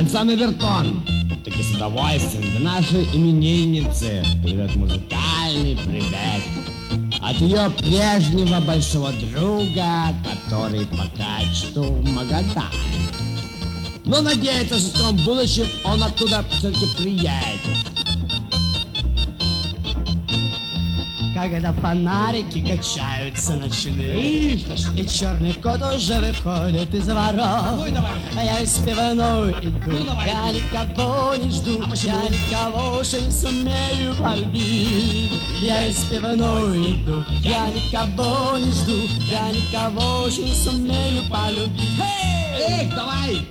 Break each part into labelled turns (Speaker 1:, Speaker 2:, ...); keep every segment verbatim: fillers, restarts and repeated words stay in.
Speaker 1: этот самый Вертон. Таки с удовольствием для нашей именинницы передает музыкальный привет от ее прежнего большого друга, который пока что в Магадане. Но надеется, что в скором будущем он оттуда все-таки приедет.
Speaker 2: Когда фонарики качаются ночные, и черный кот уже выходит из ворот, а я из пивной иду, я никого не жду, я никого уже не сумею полюбить. Я из пивной иду, я никого не жду, я никого уже не сумею полюбить.
Speaker 1: Эй, давай!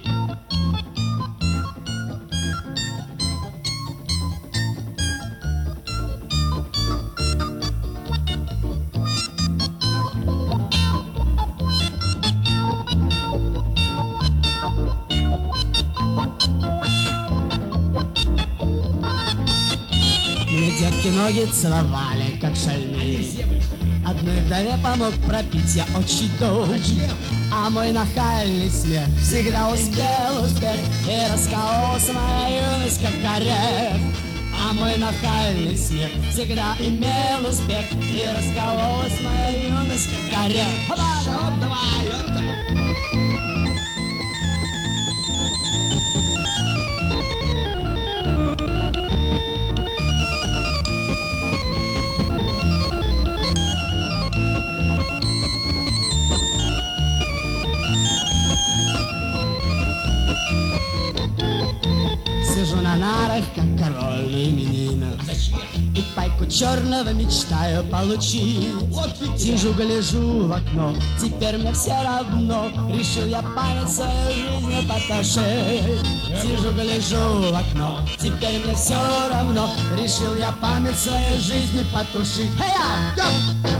Speaker 2: Мне детки ноги целовали, как шальные. Одной вдове помог пропить я очень долго, а мой нахальный смех всегда успел успеть и раскололся моя юность, как орех. А мой нахальный смех всегда имел успех и раскололась моя юность, как орех.
Speaker 1: Вот давай, вот давай.
Speaker 2: Сижу на нарах, как король на именинах, и пайку черного мечтаю получить. Сижу, гляжу в окно, теперь мне все равно, решил я память своей жизни потушить. Сижу, гляжу в окно, теперь мне все равно, решил я память своей жизни потушить. Hey,